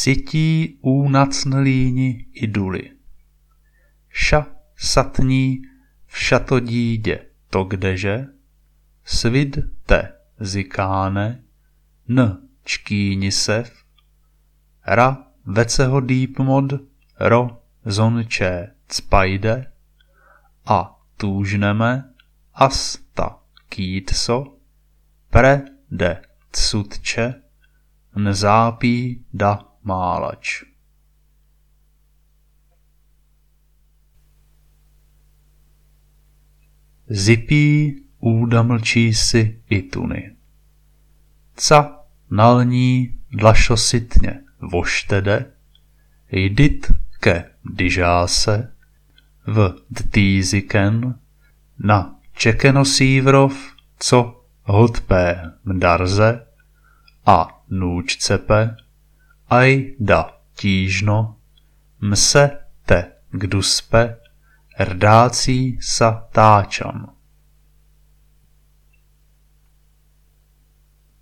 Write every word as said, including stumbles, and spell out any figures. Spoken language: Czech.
sití únacnlíni iduly. Ša satní v šatodídě to kdeže, svid te zikáne, n čkýnisev, ra veceho dýpmod, ro zonče cpajde, a túžneme, asta kýtso, pre de tsutče, nzápí da málač. Zipí úda mlčí si ituny. Ca nalní dlašositně voštede, jdit ke dyžáse, v dtýziken, na čekenosívrov, co hodpé mdarze, a nůčcepe, aj da tížno, mse te kduspe, rdácí sa táčan.